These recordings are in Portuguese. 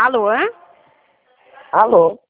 Alô? Alô,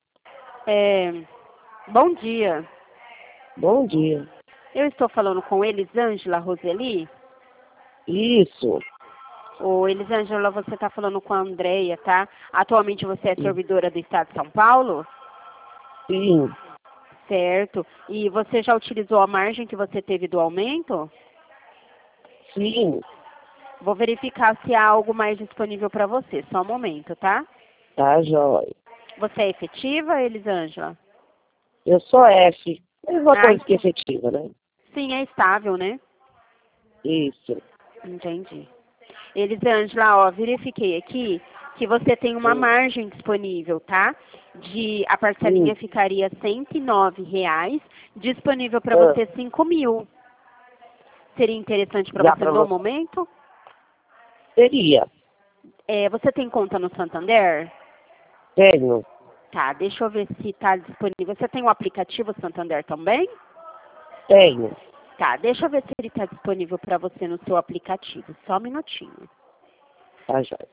Bom dia. bom dia. Eu estou falando com Elisângela Roseli. Isso, Ô, Elisângela, você está falando com a Andréia, tá? Atualmente você é sim, servidora do Estado de São Paulo? sim, Certo. E você já utilizou a margem que você teve do aumento? sim, Vou verificar se há algo mais disponível para você. Só um momento, tá? tá jóia. Você é efetiva, Elisângela? Eu sou F, mesma Ah, coisa que efetiva, né? sim, é estável, né? Isso, Entendi. Elisângela, ó, verifiquei aqui que você tem uma sim, margem disponível, tá? A parcelinha sim. ficaria R$ 109, disponível para Ah, você 5.000. Seria interessante para já você pra no você. momento? Seria, Você tem conta no Santander? tenho, Tá, deixa eu ver se está disponível. Você tem o aplicativo Santander também? tenho, Tá, deixa eu ver se ele está disponível para você no seu aplicativo. Só um minutinho. tá jóia.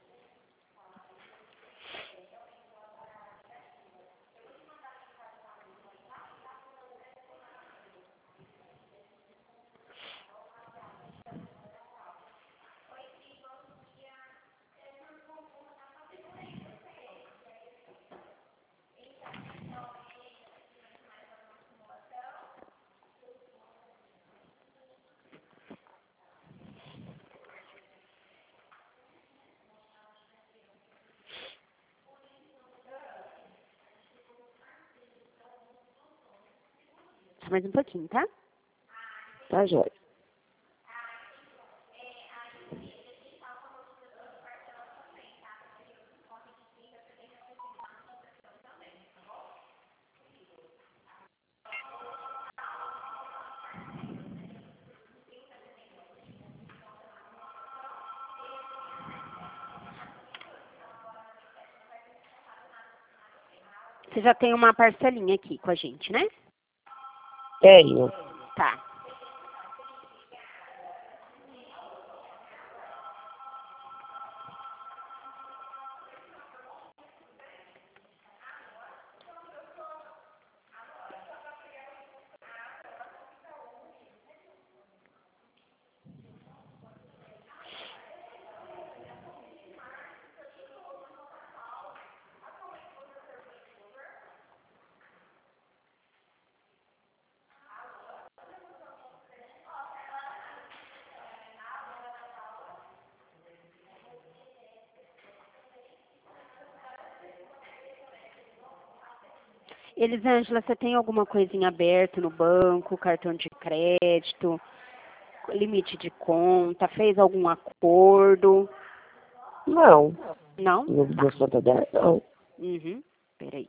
Só mais um pouquinho, tá? Tá jóia. Você já tem uma parcelinha aqui com a gente, né? Tenho, Tá. Elisângela, você tem alguma coisinha aberta no banco, cartão de crédito, limite de conta, fez algum acordo? não, Não? no Tá. Santander, não. Uhum. Peraí.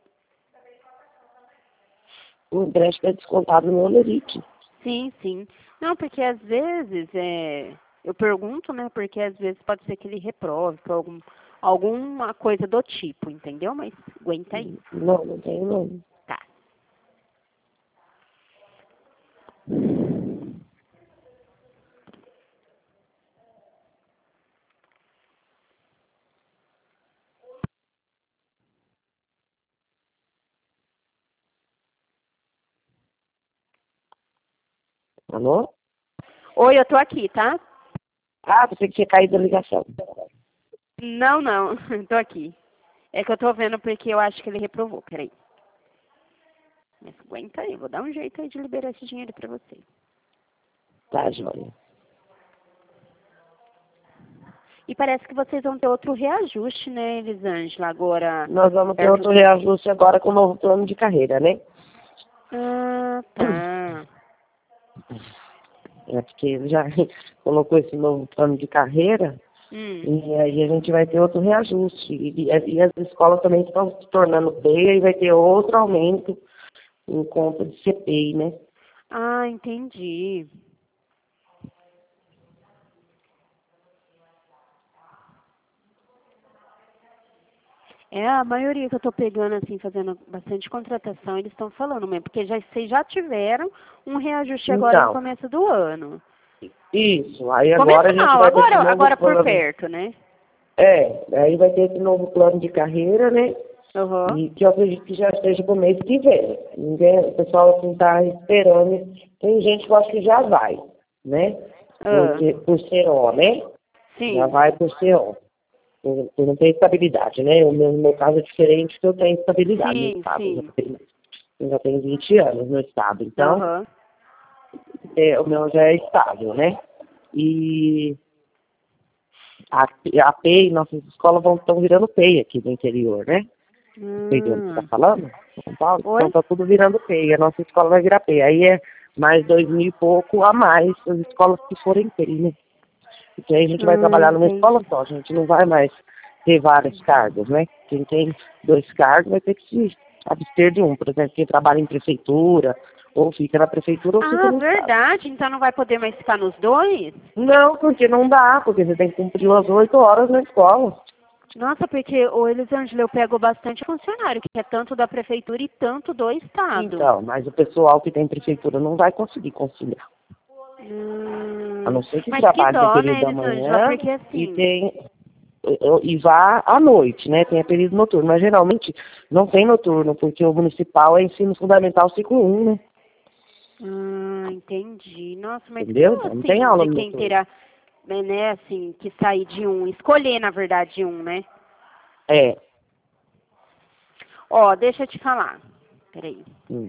O empréstimo é descontado no Olerite. Sim, sim. Não, porque às vezes, eu pergunto, né, porque às vezes pode ser que ele reprove por alguma coisa do tipo, entendeu? Mas aguenta aí. Não, não tenho não. Tá. Alô? Oi, eu tô aqui, tá? Ah, você que tinha caído a ligação. Não, não, tô aqui. É que eu tô vendo porque eu acho que ele reprovou, peraí. Mas aguenta aí, vou dar um jeito aí de liberar esse dinheiro pra você. Tá jóia. E parece que vocês vão ter outro reajuste, né, Elisângela, agora Nós vamos ter perto outro reajuste agora com o novo plano de carreira, né? Ah, tá. É porque ele já colocou esse novo plano de carreira Hum. e aí a gente vai ter outro reajuste. E as escolas também estão se tornando feias e vai ter outro aumento em conta de CPI, né? Ah, entendi. A maioria que eu tô pegando, assim, fazendo bastante contratação, eles estão falando mesmo, porque vocês já tiveram um reajuste agora no Então, começo do ano. isso. Aí Começo agora a gente não, vai ter esse novo agora por plano. perto, né? Aí vai ter esse novo plano de carreira, né? Uhum. E que eu acredito que já esteja pro mês que vem. O pessoal assim tá esperando. Tem gente que eu acho que já vai, né? Porque, por ser O, né? Já Sim. vai por ser O. Eu não tenho estabilidade, né? No meu caso é diferente, porque eu tenho estabilidade no Sim, Estado. sim. Eu já tenho 20 anos no Estado. Então, Uhum. o meu já é estável, né? E a PEI, nossas escolas estão virando PEI aqui no interior, né? Sei de onde você está Hum. falando? São Paulo? Então Oi? está tudo virando PEI. A nossa escola vai virar PEI. Aí é mais 2.000 e pouco a mais as escolas que forem PEI, né? Porque aí a gente vai trabalhar numa escola Entendi. só. A gente não vai mais ter vários cargos, né? Quem tem 2 cargos vai ter que se abster de um. Por exemplo, quem trabalha em prefeitura, ou fica na prefeitura ou fica Ah, no Estado. verdade. Então não vai poder mais ficar nos dois? Não, porque não dá, porque você tem que cumprir as 8 horas na escola. Nossa, porque o Elisângela, eu pego bastante funcionário, que é tanto da prefeitura e tanto do estado. Então, mas o pessoal que tem prefeitura não vai conseguir conciliar. A não ser que Mas que trabalhe no dó, período né, da Elisângela? manhã Porque e assim, vá à noite, né? Tem período noturno. Mas geralmente não tem noturno, porque o municipal é ensino fundamental ciclo 1, né? entendi. Nossa, mas que Entendeu? dó, Não tem assim, aula de no quem noturno. terá, né, assim, que sair de um, escolher, na verdade, um, né? É. Ó, deixa eu te falar. Peraí. Hum.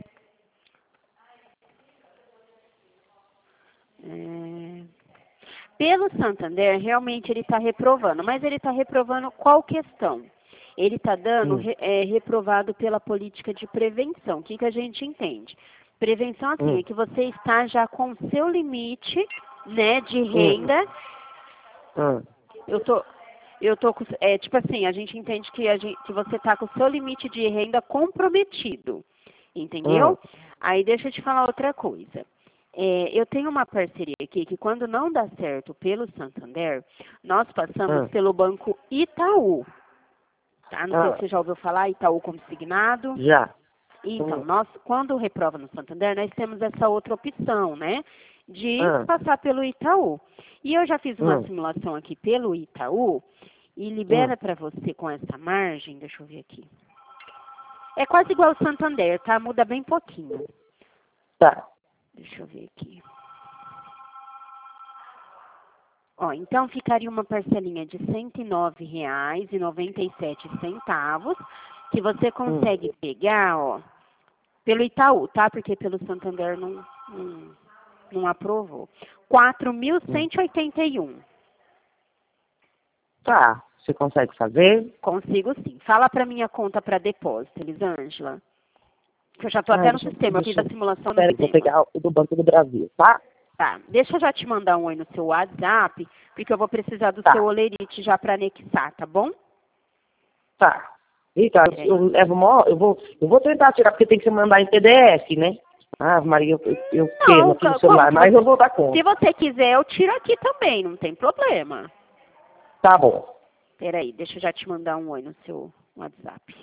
É, Pelo Santander, realmente ele está reprovando, mas ele está reprovando qual questão? Ele está dando Hum. reprovado pela política de prevenção. O que, que a gente entende? Prevenção, assim, é Hum. que você está já com o seu limite, né, de Hum. renda. Hum. Eu tô com, tipo assim, a gente entende que, que você está com o seu limite de renda comprometido, Hum. entendeu? Aí deixa eu te falar outra coisa. Eu tenho uma parceria aqui que quando não dá certo pelo Santander, nós passamos Hum. pelo banco Itaú, tá? Não sei se Ah, você já ouviu falar, Itaú como signado. já. Então, Hum. nós, quando reprova no Santander, nós temos essa outra opção, né? De Ah. passar pelo Itaú. E eu já fiz uma Hum. simulação aqui pelo Itaú e Hum. libera para você com essa margem, deixa eu ver aqui. É quase igual ao Santander, tá? Muda bem pouquinho. Tá. Deixa eu ver aqui. Ó, então ficaria uma parcelinha de R$ 109,97, que você Hum. consegue pegar, ó, pelo Itaú, tá? Porque pelo Santander não aprovou. Hum. 4.181. Tá. Você consegue fazer? Consigo sim. Fala para minha conta para depósito, Elisângela. Que eu já tô Ah, até no sistema, eu fiz deixa a eu... simulação no Peraí, vou sistema. pegar o do Banco do Brasil, tá? Tá, deixa eu já te mandar um oi no seu WhatsApp, porque eu vou precisar do seu Tá. olerite já para anexar, tá bom? Tá. Eita, eu Peraí. levo mó, eu vou tentar tirar, porque tem que se mandar em PDF, né? Ah, Maria, eu queimo Não, aqui no como celular, que mas você... eu vou dar Se conta. você quiser, eu tiro aqui também, não tem problema. Tá bom. Peraí, deixa eu já te mandar um oi no seu WhatsApp.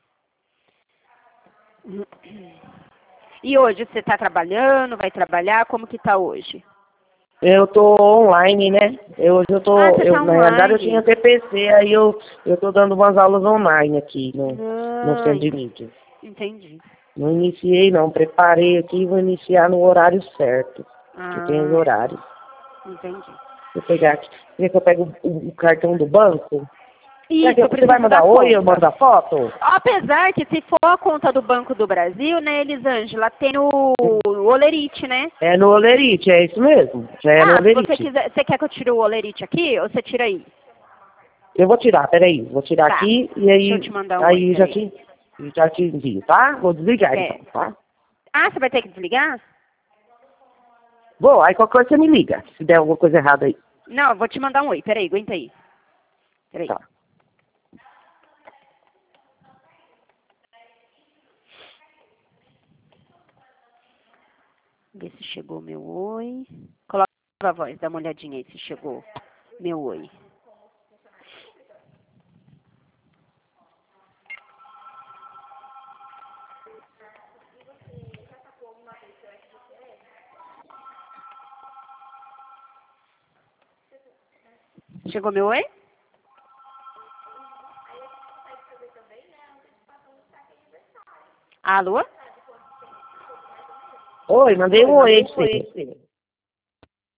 E hoje você está trabalhando, vai trabalhar? Como que tá hoje? Eu tô online, né? Hoje Ah, você tá na realidade eu tinha online. TPC, aí eu tô dando umas aulas online aqui no Ah, centro de mídia. entendi. Não iniciei não, preparei aqui e vou iniciar no horário certo, que tem os Ah, horários. entendi. Vou pegar aqui. Quer que eu pego o cartão do banco? Isso, eu Você vai preciso da mandar oi, eu conta. mando a foto? Apesar que se for a conta do Banco do Brasil, né, Elisângela, tem o Olerite, né? É no Olerite, é isso mesmo. Já é no Ah, se você Olerite. quiser, você quer que eu tire o Olerite aqui ou você tira aí? Eu vou tirar, peraí. Vou tirar Tá. aqui e Deixa eu te mandar um oi, aí peraí. já te envio, tá? Vou desligar então, É. tá? Ah, você vai ter que desligar? Bom, aí qualquer coisa você me liga, se der alguma coisa errada aí. Não, eu vou te mandar um oi, peraí, aguenta aí. Peraí. Tá. Ver se chegou meu oi. Coloca a voz, dá uma olhadinha aí se chegou meu oi. Chegou meu oi? Alô? Oi, mandei um oi pra você.